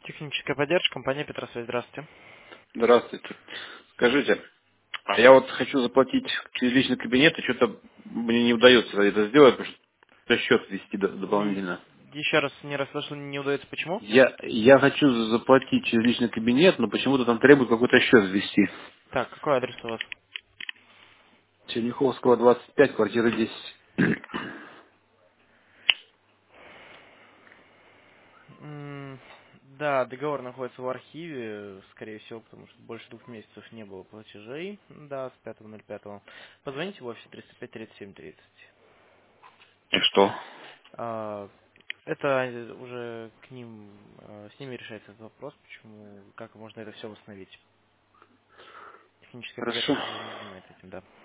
Техническая поддержка, компания Петросвязь. Здравствуйте. Здравствуйте. Скажите, а я вот хочу заплатить через личный кабинет, и что-то мне не удается это сделать, потому что счет ввести дополнительно. Еще раз не расслышал, не удается. Почему? Я хочу заплатить через личный кабинет, но почему-то там требует какой-то счет ввести. Так, какой адрес у вас? Черняховского, 25, квартира 10. М, Да, договор находится в архиве, скорее всего, потому что больше 2 месяцев не было платежей. Да, с 5.05. Позвоните в офис 305 37 30. И что? А, Это уже к ним, с ними решается этот вопрос, почему, как можно это все восстановить. Техническая Хорошо. поддержка уже не занимается этим, да.